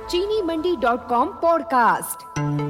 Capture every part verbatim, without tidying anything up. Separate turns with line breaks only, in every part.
चीनी Mandi dot com podcast.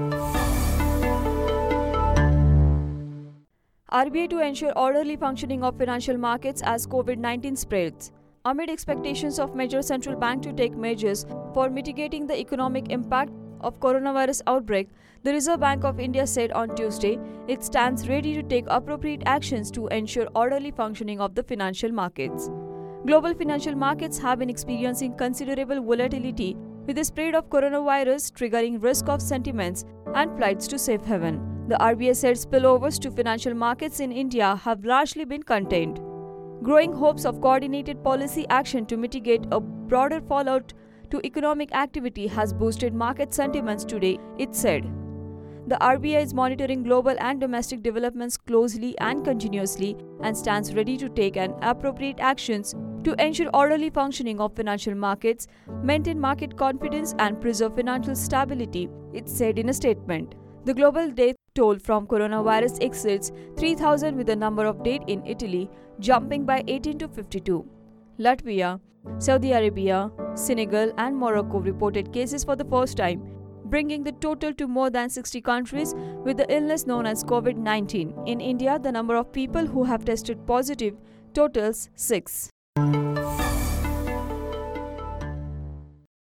R B I to ensure orderly functioning of financial markets as COVID nineteen spreads. Amid expectations of major central bank to take measures for mitigating the economic impact of coronavirus outbreak, the Reserve Bank of India said on Tuesday it stands ready to take appropriate actions to ensure orderly functioning of the financial markets. Global financial markets have been experiencing considerable volatility with the spread of coronavirus triggering risk of sentiments and flights to safe haven. The R B I said spillovers to financial markets in India have largely been contained. Growing hopes of coordinated policy action to mitigate a broader fallout to economic activity has boosted market sentiments today, it said. The R B I is monitoring global and domestic developments closely and continuously and stands ready to take an appropriate actions to ensure orderly functioning of financial markets, maintain market confidence and preserve financial stability, it said in a statement. The global death toll from coronavirus exceeds three thousand with the number of dead in Italy jumping by eighteen to fifty-two. Latvia, Saudi Arabia, Senegal and Morocco reported cases for the first time, bringing the total to more than sixty countries with the illness known as COVID nineteen. In India, the number of people who have tested positive totals six.